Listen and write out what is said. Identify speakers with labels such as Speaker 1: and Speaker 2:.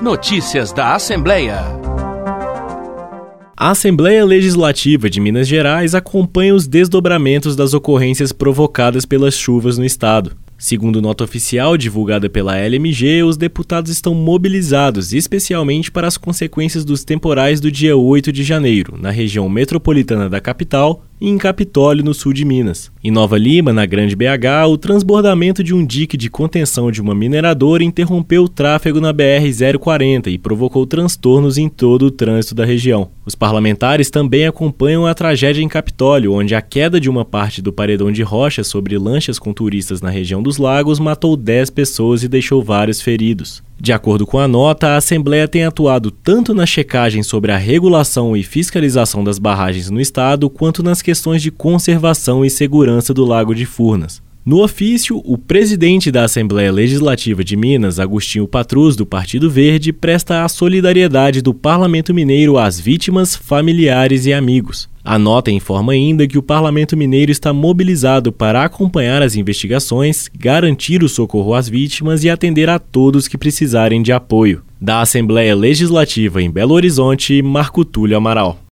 Speaker 1: Notícias da Assembleia.
Speaker 2: A Assembleia Legislativa de Minas Gerais acompanha os desdobramentos das ocorrências provocadas pelas chuvas no estado. Segundo nota oficial divulgada pela LMG, os deputados estão mobilizados especialmente para as consequências dos temporais do dia 8 de janeiro, na região metropolitana da capital e em Capitólio, no sul de Minas. Em Nova Lima, na Grande BH, o transbordamento de um dique de contenção de uma mineradora interrompeu o tráfego na BR-040 e provocou transtornos em todo o trânsito da região. Os parlamentares também acompanham a tragédia em Capitólio, onde a queda de uma parte do paredão de rocha sobre lanchas com turistas na região dos Lagos matou 10 pessoas e deixou vários feridos. De acordo com a nota, a Assembleia tem atuado tanto na checagem sobre a regulação e fiscalização das barragens no estado, quanto nas questões de conservação e segurança do Lago de Furnas. No ofício, o presidente da Assembleia Legislativa de Minas, Agostinho Patrus, do Partido Verde, presta a solidariedade do Parlamento Mineiro às vítimas, familiares e amigos. A nota informa ainda que o Parlamento Mineiro está mobilizado para acompanhar as investigações, garantir o socorro às vítimas e atender a todos que precisarem de apoio. Da Assembleia Legislativa em Belo Horizonte, Marco Túlio Amaral.